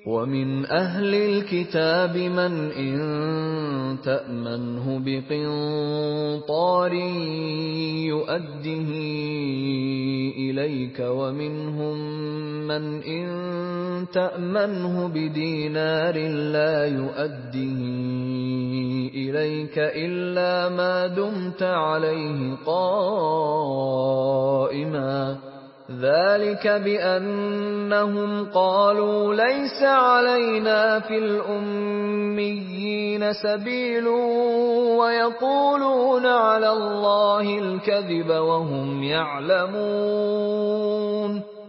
وَمِنْ أَهْلِ الْكِتَابِ مَنْ إِنْ تَأْمَنْهُ بِقِنطَارٍ يُؤَدِّهِ إِلَيْكَ وَمِنْهُمْ مَنْ إِنْ تَأْمَنْهُ بِدِينَارٍ لَا يُؤَدِّهِ إِلَيْكَ إِلَّا مَا دُمْتَ عَلَيْهِ قَائِمًا ۗ ذَلِكَ بِأَنَّهُمْ قَالُوا لَيْسَ عَلَيْنَا فِي الْأُمِّيِّينَ سَبِيلٌ وَيَقُولُونَ عَلَى اللَّهِ الْكَذِبَ وَهُمْ يَعْلَمُونَ